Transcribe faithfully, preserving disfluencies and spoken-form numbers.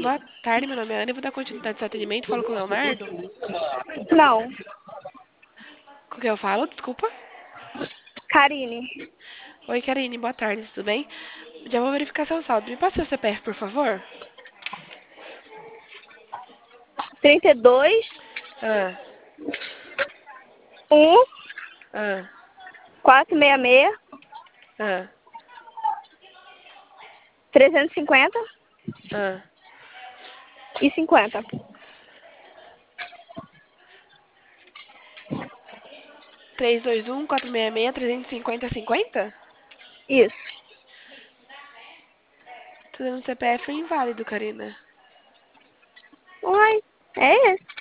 Boa tarde, meu nome é Ana e vou dar continuidade ao atendimento. Falo com o Leonardo. Não, Com quem eu falo? Desculpa. Karine. Oi, Karine. Boa tarde, tudo bem? Já vou verificar seu saldo. Me passa seu C P F, por favor. trinta e dois, Ah, um, ah, quatrocentos e sessenta e seis, ah, trezentos e cinquenta ah. e cinquenta. três dois um, quatro seis seis, trezentos e cinquenta, cinquenta? Isso. Tô dando C P F inválido, Karina. Uai, é esse.